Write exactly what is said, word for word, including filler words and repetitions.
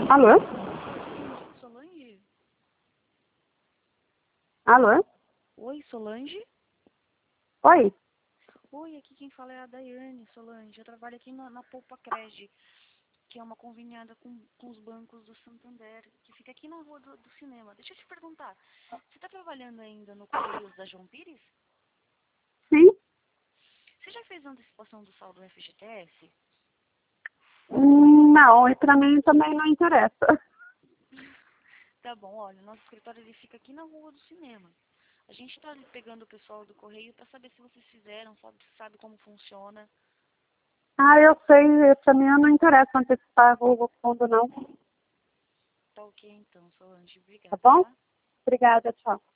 Alô? Solange? Alô? Oi, Solange? Oi? Oi, aqui quem fala é a Daiane, Solange. Eu trabalho aqui na, na Poupa Cred, que é uma conveniada com, com os bancos do Santander, que fica aqui na rua do, do cinema. Deixa eu te perguntar, você está trabalhando ainda no Correios da João Pires? Sim? Você já fez a antecipação do saldo F G T S? Hum, Não, e pra mim também não interessa. Tá bom, olha, o nosso escritório ele fica aqui na rua do cinema. A gente está pegando o pessoal do Correio para saber se vocês fizeram, sabe, sabe como funciona. Ah, eu sei, pra mim não interessa antecipar o fundo não. Tá ok então, Solange. Tá Obrigada, bom? tá? Obrigada, tchau.